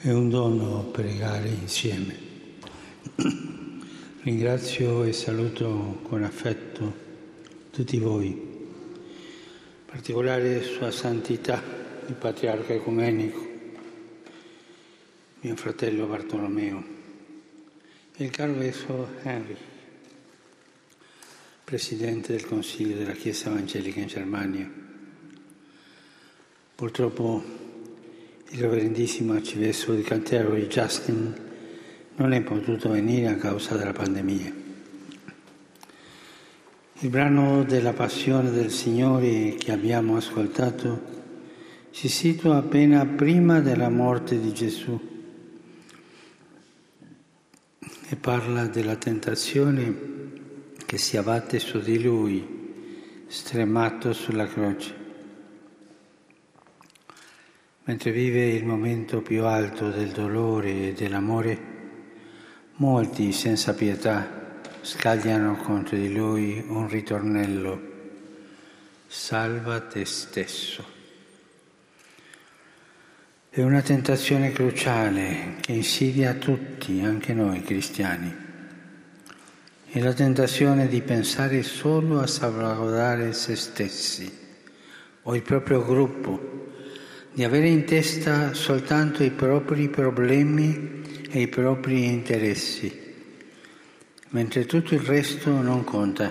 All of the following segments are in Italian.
È un dono pregare insieme. Ringrazio e saluto con affetto tutti voi, in particolare Sua Santità, il Patriarca Ecumenico, mio fratello Bartolomeo, e il caro vescovo Henry, Presidente del Consiglio della Chiesa Evangelica in Germania. Purtroppo il Reverendissimo Arcivescovo di Canterbury, Justin, non è potuto venire a causa della pandemia. Il brano della Passione del Signore che abbiamo ascoltato si situa appena prima della morte di Gesù e parla della tentazione che si abbatte su di Lui, stremato sulla croce. Mentre vive il momento più alto del dolore e dell'amore, molti senza pietà scagliano contro di Lui un ritornello: salva te stesso. È una tentazione cruciale che insidia tutti, anche noi cristiani. È la tentazione di pensare solo a salvaguardare se stessi o il proprio gruppo, di avere in testa soltanto i propri problemi e i propri interessi, mentre tutto il resto non conta.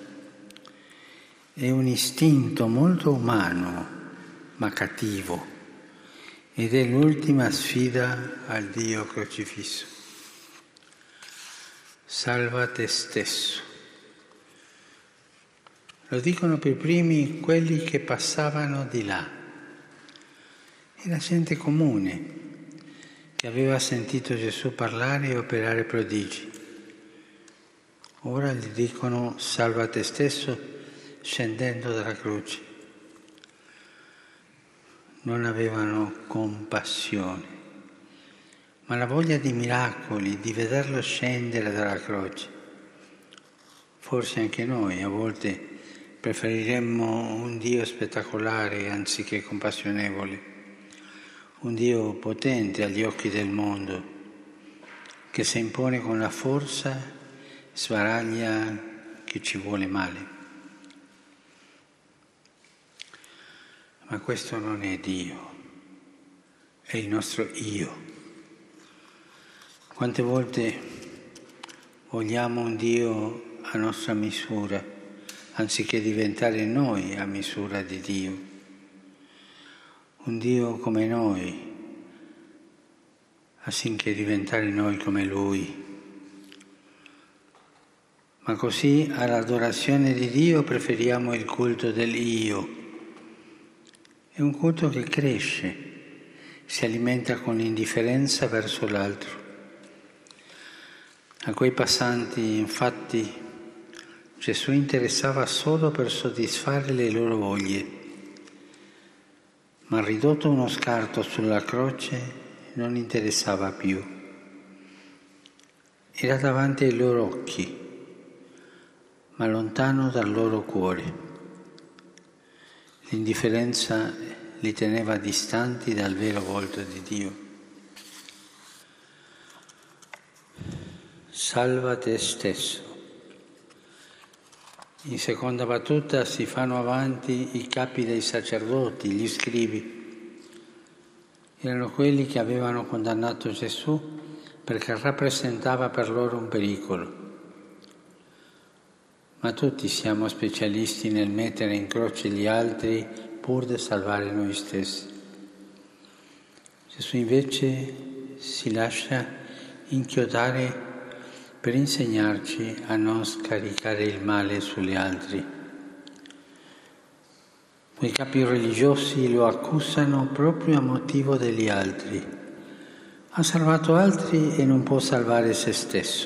È un istinto molto umano, ma cattivo, ed è l'ultima sfida al Dio crocifisso. Salva te stesso. Lo dicono per primi quelli che passavano di là. Era gente comune che aveva sentito Gesù parlare e operare prodigi. Ora gli dicono: salva te stesso scendendo dalla croce. Non avevano compassione, ma la voglia di miracoli, di vederlo scendere dalla croce. Forse anche noi a volte preferiremmo un Dio spettacolare anziché compassionevole. Un Dio potente agli occhi del mondo, che si impone con la forza, sbaraglia chi ci vuole male. Ma questo non è Dio, è il nostro io. Quante volte vogliamo un Dio a nostra misura, anziché diventare noi a misura di Dio. Un Dio come noi, affinché diventare noi come Lui. Ma così all'adorazione di Dio preferiamo il culto del io. È un culto che cresce, si alimenta con l'indifferenza verso l'altro. A quei passanti, infatti, Gesù interessava solo per soddisfare le loro voglie. Ma ridotto uno scarto sulla croce non interessava più. Era davanti ai loro occhi, ma lontano dal loro cuore. L'indifferenza li teneva distanti dal vero volto di Dio. Salva te stesso. In seconda battuta si fanno avanti i capi dei sacerdoti, gli scribi. Erano quelli che avevano condannato Gesù perché rappresentava per loro un pericolo. Ma tutti siamo specialisti nel mettere in croce gli altri pur di salvare noi stessi. Gesù invece si lascia inchiodare per insegnarci a non scaricare il male sugli altri. Quei capi religiosi lo accusano proprio a motivo degli altri. Ha salvato altri e non può salvare se stesso.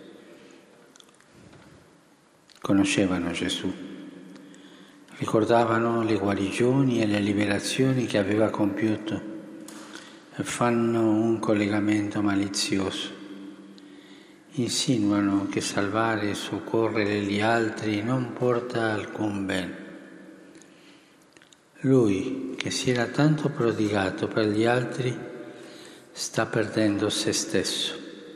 Conoscevano Gesù, ricordavano le guarigioni e le liberazioni che aveva compiuto e fanno un collegamento malizioso. Insinuano che salvare e soccorrere gli altri non porta alcun bene. Lui, che si era tanto prodigato per gli altri, sta perdendo se stesso.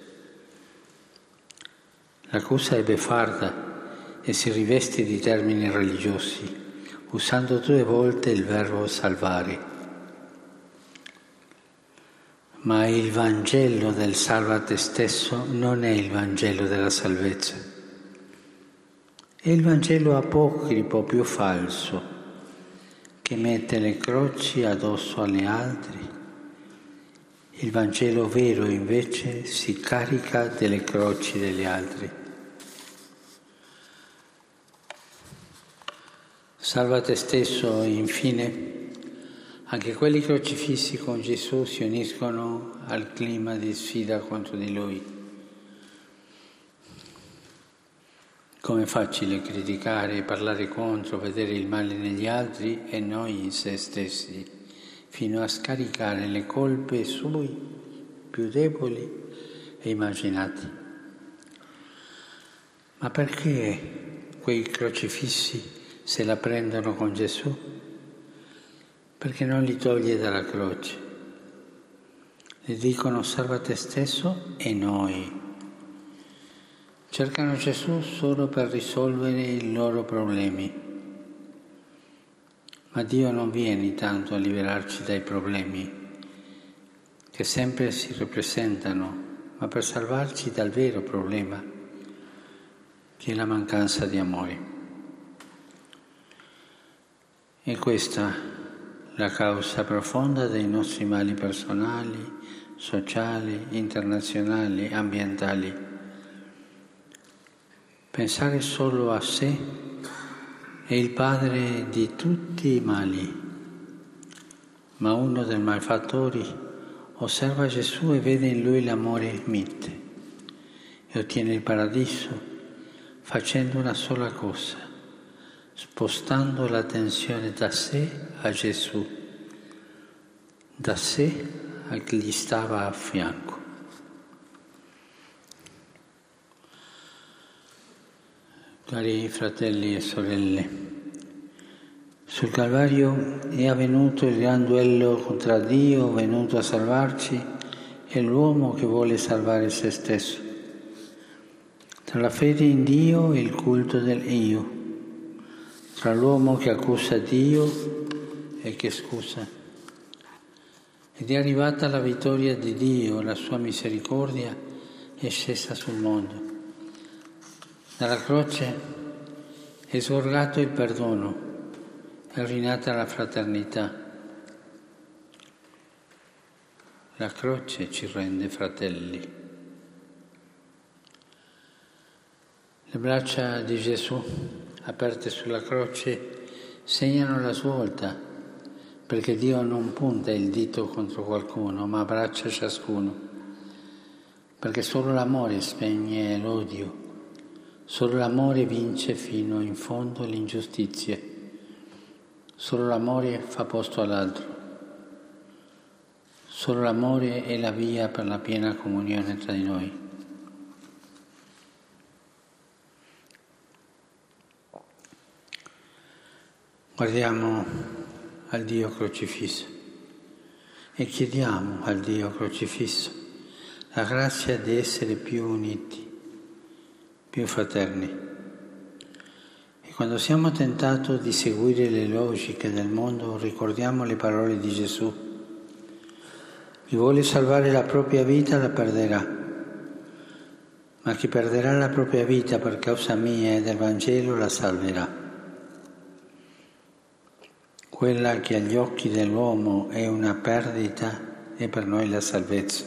L'accusa è beffarda e si riveste di termini religiosi, usando 2 volte il verbo salvare. Ma il Vangelo del salva te stesso non è il Vangelo della salvezza. È il Vangelo apocrifo più falso, che mette le croci addosso agli altri. Il Vangelo vero invece si carica delle croci degli altri. Salva te stesso, infine. Anche quelli crocifissi con Gesù si uniscono al clima di sfida contro di Lui. Com'è facile criticare, parlare contro, vedere il male negli altri e noi in se stessi, fino a scaricare le colpe sui più deboli e immaginati. Ma perché quei crocifissi se la prendono con Gesù? Perché non li toglie dalla croce. Le dicono salva te stesso e noi. Cercano Gesù solo per risolvere i loro problemi. Ma Dio non viene tanto a liberarci dai problemi, che sempre si ripresentano, ma per salvarci dal vero problema, che è la mancanza di amore. E questa la causa profonda dei nostri mali personali, sociali, internazionali, ambientali. Pensare solo a sé è il padre di tutti i mali, ma uno dei malfattori osserva Gesù e vede in lui l'amore mite e ottiene il paradiso facendo una sola cosa: spostando l'attenzione da sé a Gesù, da sé a chi gli stava a fianco. Cari fratelli e sorelle, sul Calvario è avvenuto il gran duello tra Dio venuto a salvarci e l'uomo che vuole salvare se stesso, tra la fede in Dio e il culto del Io, tra l'uomo che accusa Dio e che scusa. Ed è arrivata la vittoria di Dio, la sua misericordia è scesa sul mondo. Dalla croce è sgorgato il perdono, è rinata la fraternità. La croce ci rende fratelli. Le braccia di Gesù, aperte sulla croce, segnano la svolta, perché Dio non punta il dito contro qualcuno, ma abbraccia ciascuno, perché solo l'amore spegne l'odio, solo l'amore vince fino in fondo l'ingiustizia, solo l'amore fa posto all'altro, solo l'amore è la via per la piena comunione tra di noi. Guardiamo al Dio crocifisso e chiediamo al Dio crocifisso la grazia di essere più uniti, più fraterni. E quando siamo tentati di seguire le logiche del mondo, ricordiamo le parole di Gesù: chi vuole salvare la propria vita la perderà, ma chi perderà la propria vita per causa mia e del Vangelo la salverà. Quella che agli occhi dell'uomo è una perdita è per noi la salvezza.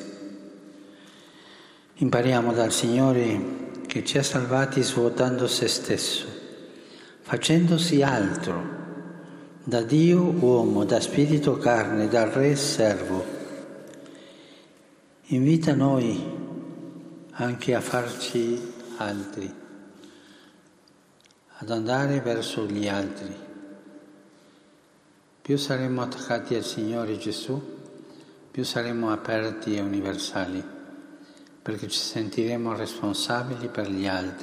Impariamo dal Signore che ci ha salvati svuotando se stesso, facendosi altro, da Dio uomo, da spirito carne, da Re servo. Invita noi anche a farci altri, ad andare verso gli altri. Più saremo attaccati al Signore Gesù, più saremo aperti e universali, perché ci sentiremo responsabili per gli altri.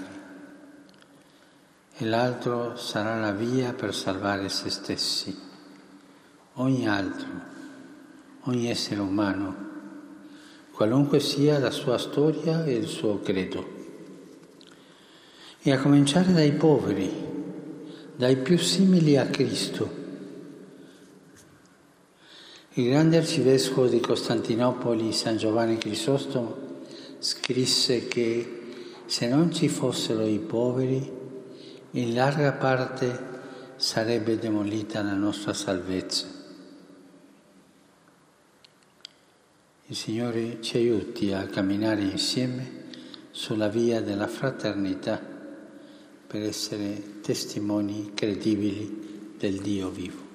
E l'altro sarà la via per salvare se stessi. Ogni altro, ogni essere umano qualunque sia la sua storia e il suo credo. E a cominciare dai poveri, dai più simili a Cristo. Il grande arcivescovo di Costantinopoli, San Giovanni Crisostomo, scrisse che se non ci fossero i poveri, in larga parte sarebbe demolita la nostra salvezza. Il Signore ci aiuti a camminare insieme sulla via della fraternità per essere testimoni credibili del Dio vivo.